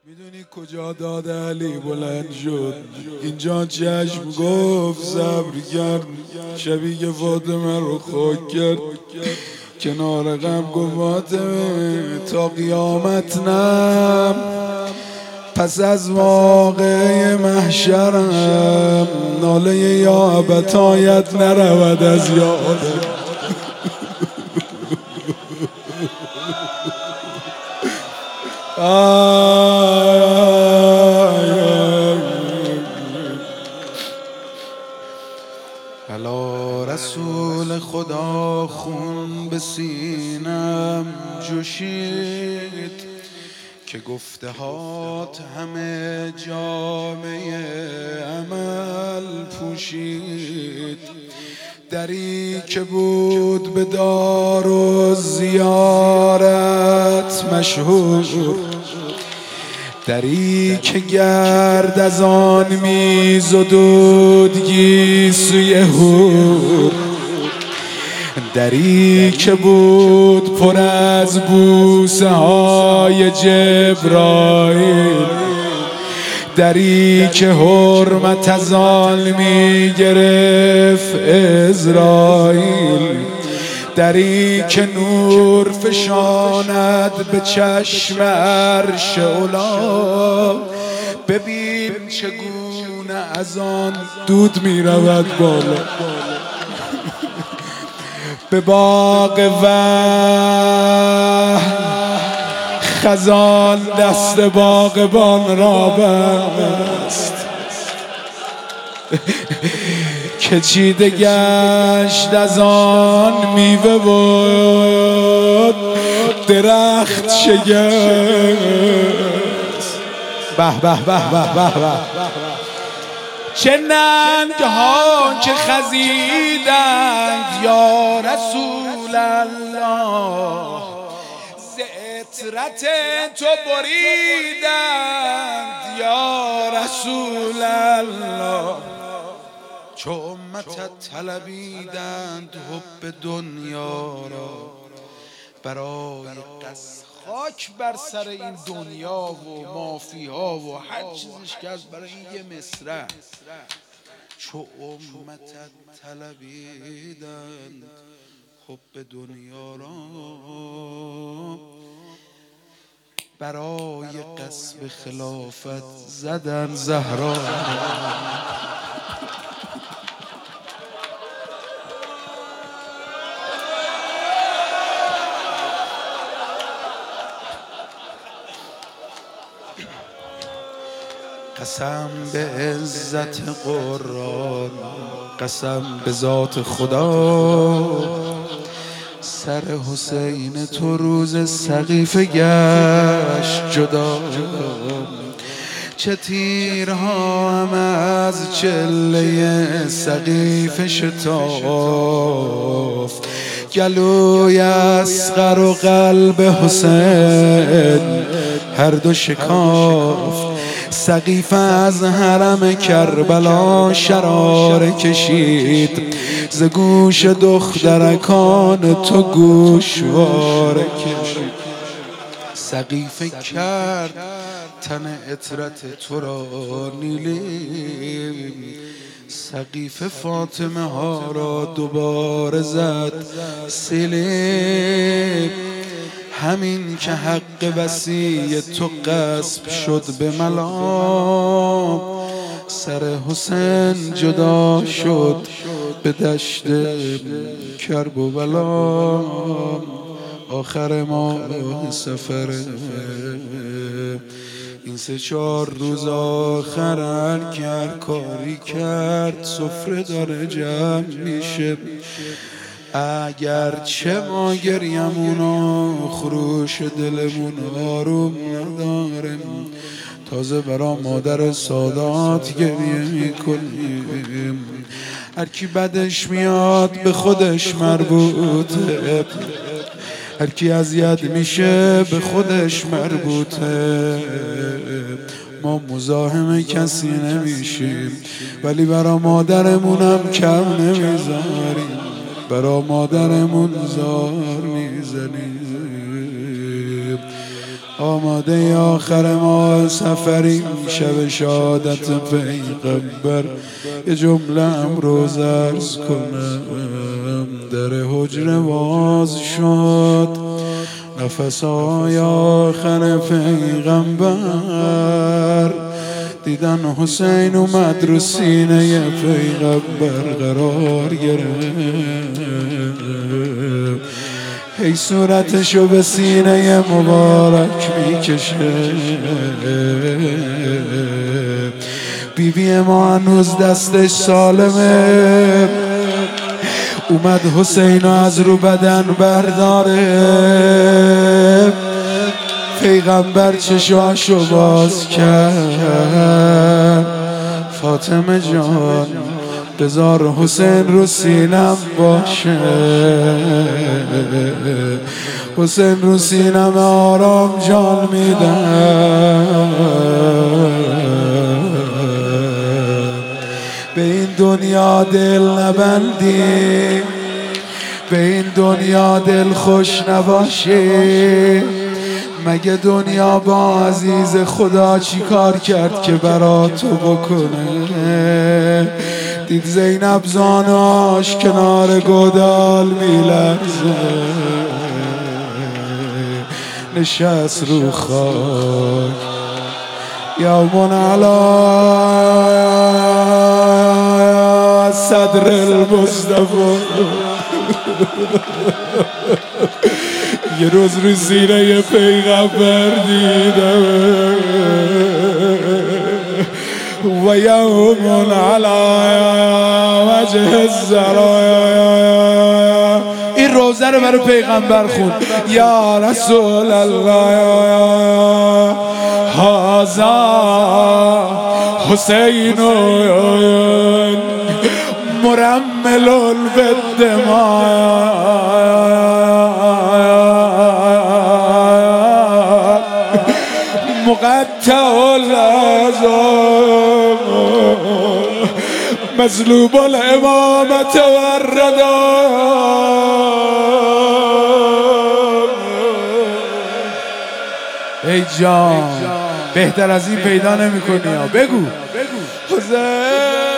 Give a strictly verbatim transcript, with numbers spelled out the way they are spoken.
میدونی کجا داد علی بلند شد؟ اینجا چشم گفت صبر کرد، شبی که فاطمه رو خاک کرد کنار غم گفت فاطمه تا قیامت نم، پس از واقعه محشرم ناله یا ابتایت نرود از یادم. علا رسول خدا خون به سینم جوشید که گفته هات همه جامعه عمل پوشید. دری که بود به دار و زیارت مشهور، دری که گرد از آن میزدود گیسوی هور، دری که بود پر از بوسه های جبرائیل، دری که حرمت از آن میگرفت عزرائیل، دری که نور فشاند به چشم عرش علا. ببین چگونه از آن دود میرود بالا، به باغ وحی خزان دست باغبان را بست که چیده گشت از آن میوه بود درخت شگفت. به به به به به به چه ننگ‌ها که خزیدند یا رسول الله، ز عطرت تو بریدند یا رسول الله. چو امتت طلبیدند حب دنیا را، برای قصد خاک بر سر این دنیا و مافیها و هر چیزش که از برای این یه مصرع. چو امتت طلبیدند حب دنیا را، برای قصب خلافت زدن زهرا. قسم به عزت قرآن، قسم به ذات خدا، سر حسین تو روز سقیفه گشت جدا. چه تیرها هم از چله سقیفه شتافت، گلوی اصغر و قلب حسین هر دو شکافت. سقیفه از حرم کربلا شراره کشید، ز گوش دخترکان تو گوشواره کشید. سقیفه کرد تن عطرت تو را نیلی، سقیفه فاطمه ها را دوباره زد سیلی. همین که حق وصی تو غصب شد به ملام، سر حسین جدا شد به دشت کرب و بلا. آخر ما سفر این سه چهار روز آخرن که هر کاری کرد سفره داره جمع میشه. اگر چه ما گریمون و خروش دلمون آروم ندارم، تازه برا مادر سادات گریه میکنیم. هر کی بدش میاد به خودش مربوطه، هر کی اذیت میشه به خودش مربوطه. ما مزاحم کسی نمیشیم ولی برا مادرمونم کم نمیذاریم، برا مادرمون زار میزنیم. آماده آخر ما سفریم شب شهادت پیغمبر. یه جمله امروز عرض کنم. در حجره باز شد نفس‌های آخر پیغمبر. دیدن حسین اومد رو سینه پیغمبر قرار گرفت. هی صورتشو به سینه مبارک میکشه. بیبی ما هنوز دستش سالمه. اومد حسینو از رو بدن برداره. پیغمبر چشاشو باز کرد. فاطمه جان بذار حسین رو سینم باشه. حسین رو سینم آرام جان میدم. به این دنیا دل نبندی، به این دنیا دل خوش نباشی. مگه دنیا با عزیز خدا چی کار کرد که برا تو بکنه؟ دید زینب زاناش کنار گودال میلرزه. نشست رو خاک یومون علا صدر المصطفى. یه روز رو سینه پیغمبر دیدم. و یوم علی وجه الزرایا. این روزه رو برای پیغمبر خون. یا رسول الله هذا حسین مرمل بالدماء مقطع العظام مظلوب الامامة والرداء. ای جان بهتر از این پیدا نمی کنی. بگو حسین